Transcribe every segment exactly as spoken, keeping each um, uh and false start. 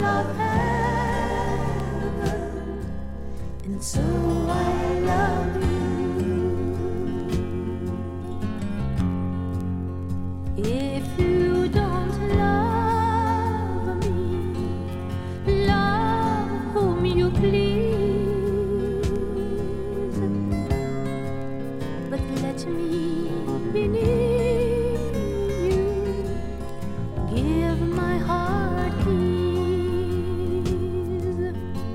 of heaven, and so I love you. If you don't love me, love whom you please, but let me be near you, give my heart ease.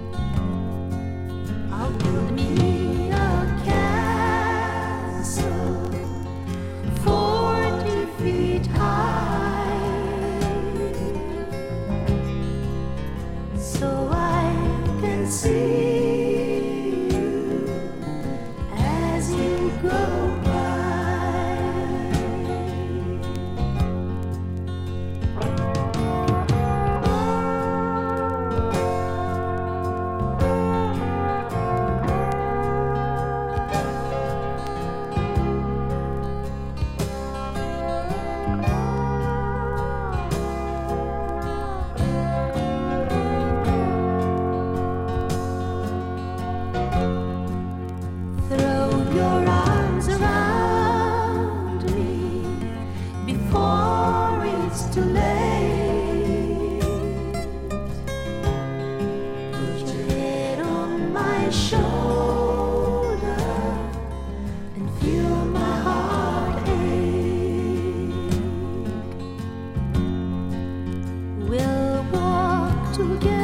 I'll build me a castle forty feet high, so I can see you as you go by. Throw your arms around me before it's too late. Put your head on my shoulder and feel my heart ache. We'll walk together